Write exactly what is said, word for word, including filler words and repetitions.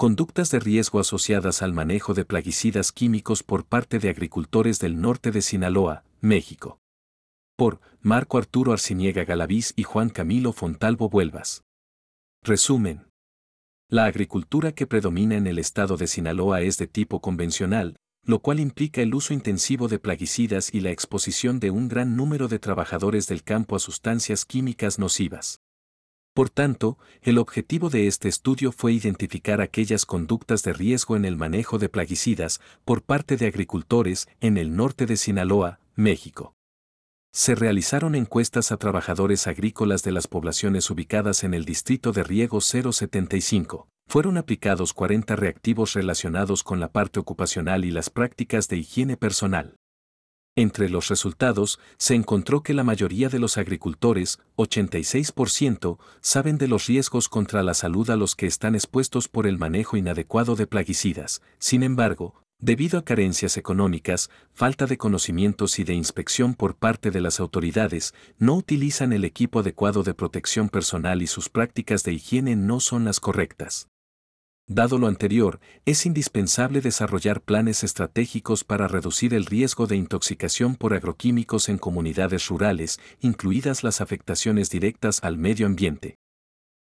Conductas de riesgo asociadas al manejo de plaguicidas químicos por parte de agricultores del norte de Sinaloa, México. Por Marco Arturo Arciniega Galaviz y Juan Camilo Fontalvo Vuelvas. Resumen. La agricultura que predomina en el estado de Sinaloa es de tipo convencional, lo cual implica el uso intensivo de plaguicidas y la exposición de un gran número de trabajadores del campo a sustancias químicas nocivas. Por tanto, el objetivo de este estudio fue identificar aquellas conductas de riesgo en el manejo de plaguicidas por parte de agricultores en el norte de Sinaloa, México. Se realizaron encuestas a trabajadores agrícolas de las poblaciones ubicadas en el distrito de riego cero setenta y cinco. Fueron aplicados cuarenta reactivos relacionados con la parte ocupacional y las prácticas de higiene personal. Entre los resultados, se encontró que la mayoría de los agricultores, ochenta y seis por ciento, saben de los riesgos contra la salud a los que están expuestos por el manejo inadecuado de plaguicidas. Sin embargo, debido a carencias económicas, falta de conocimientos y de inspección por parte de las autoridades, no utilizan el equipo adecuado de protección personal y sus prácticas de higiene no son las correctas. Dado lo anterior, es indispensable desarrollar planes estratégicos para reducir el riesgo de intoxicación por agroquímicos en comunidades rurales, incluidas las afectaciones directas al medio ambiente.